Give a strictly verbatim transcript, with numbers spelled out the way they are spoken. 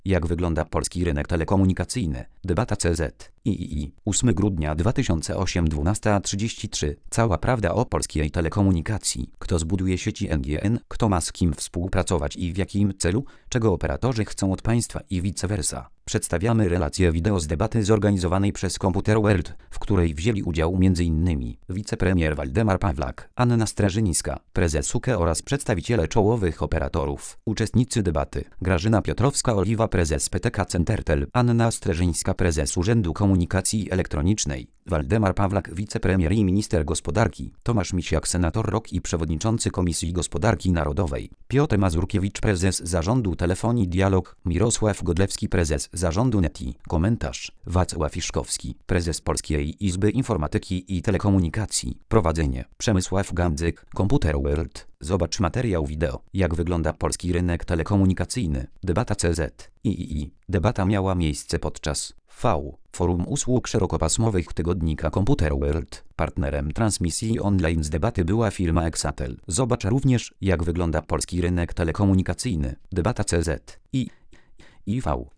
Jak wygląda polski rynek telekomunikacyjny? Debata C Z. I I I. ósmego grudnia dwa tysiące ósmego, dwunasta trzydzieści trzy. Cała prawda o polskiej telekomunikacji. Kto zbuduje sieci N G N? Kto ma z kim współpracować i w jakim celu? Czego operatorzy chcą od państwa i vice versa. Przedstawiamy relację wideo z debaty zorganizowanej przez Computer World, w której wzięli udział m.in. wicepremier Waldemar Pawlak, Anna Strażyńska, prezes U K E oraz przedstawiciele czołowych operatorów. Uczestnicy debaty: Grażyna Piotrowska-Oliwa, prezes P T K Centertel, Anna Strażyńska, prezes Urzędu Komunikacji Elektronicznej, Waldemar Pawlak, wicepremier i minister gospodarki, Tomasz Misiak, senator R O K i przewodniczący Komisji Gospodarki Narodowej, Piotr Mazurkiewicz, prezes Zarządu Telefonii Dialog, Mirosław Godlewski, prezes Zarządu Neti. Komentarz: Wacław Iszkowski, prezes Polskiej Izby Informatyki i Telekomunikacji. Prowadzenie: Przemysław Gandzyk, Computer World. Zobacz materiał wideo. Jak wygląda polski rynek telekomunikacyjny? Debata C Z. I I I. Debata miała miejsce podczas V. Forum Usług Szerokopasmowych tygodnika Computer World. Partnerem transmisji online z debaty była firma Exatel. Zobacz również, jak wygląda polski rynek telekomunikacyjny. Debata C Z. I I V.